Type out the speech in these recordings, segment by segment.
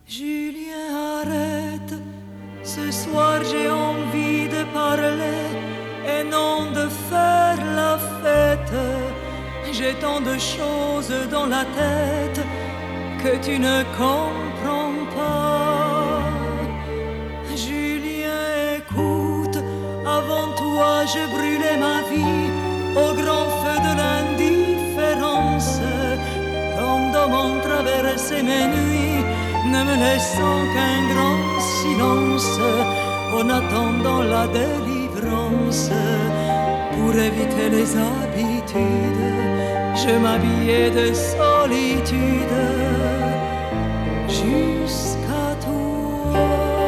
Julien, arrête, ce soir j'ai envie de parler et non de faire la fête. J'ai tant de choses dans la tête que tu ne comprends pas. Julien, écoute, avant toi je brûlais ma vie au grand feu de l'indifférence. Ton m'ont traversé mes nuits, ne me laissant qu'un grand silence. En attendant la délivrance, pour éviter les habitudes, je m'habillais de solitude jusqu'à toi.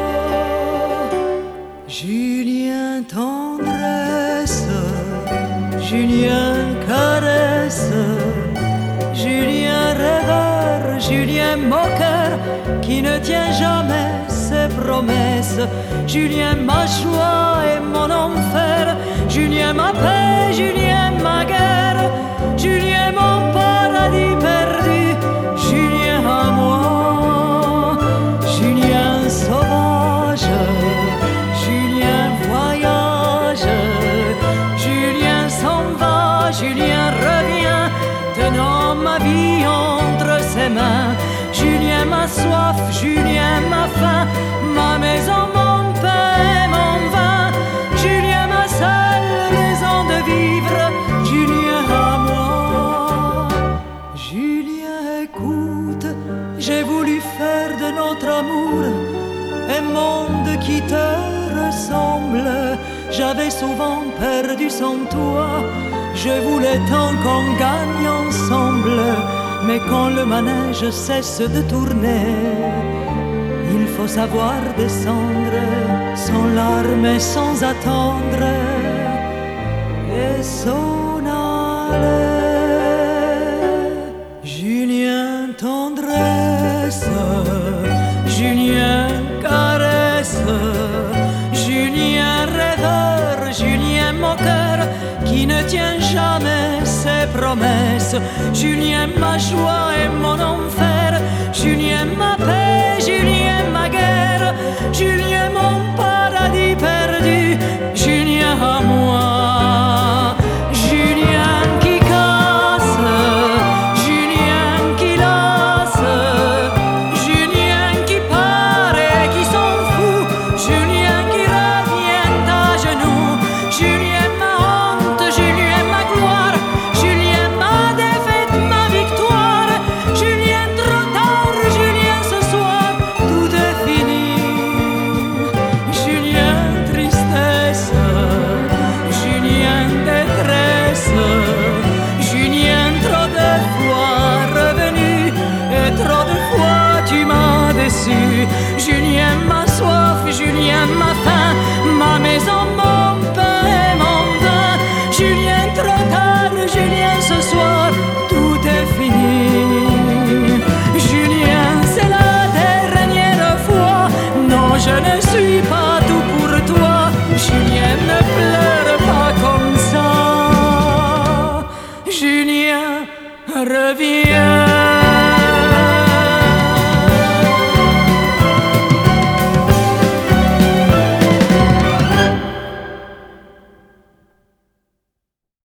Julien, tendresse, Julien, caresse, Julien, rêveur, Julien, moqueur, qui ne tient jamais ses promesses. Julien, ma joie et mon enfer, Julien, ma paix, Julien, ma guerre, Julien, mon paradis perdu, Julien à moi, Julien sauvage, Julien voyage, Julien s'en va, Julien revient, tenant ma vie entre ses mains. Julien, ma soif, Julien, ma faim, ma maison, mon pain et mon vin, Julien, ma seule raison de vivre, Julien à moi. Julien, écoute, j'ai voulu faire de notre amour un monde qui te ressemble. J'avais souvent perdu sans toi, je voulais tant qu'on gagne ensemble. Mais quand le manège cesse de tourner, il faut savoir descendre sans larmes et sans attendre et s'en aller. Julien, tendresse, Julien, caresse, Julien, rêveur, Julien, moqueur, qui ne tient jamais ses promesses. Julien, ma joie et mon enfer, Julien, ma paix, Julien, ma guerre, Julien, mon paradis perdu, Julien à moi. Julien qui casse, Julien qui lasse, Julien qui part et qui s'en fout, Julien qui revient à genoux, Julien ma honte, Julien ma gloire, Julien ma défaite, ma victoire, Julien trop tard, Julien ce soir, tout est fini. Julien tristesse, Julien détresse, Julien trop de fois revenu et trop de fois tu m'as déçu.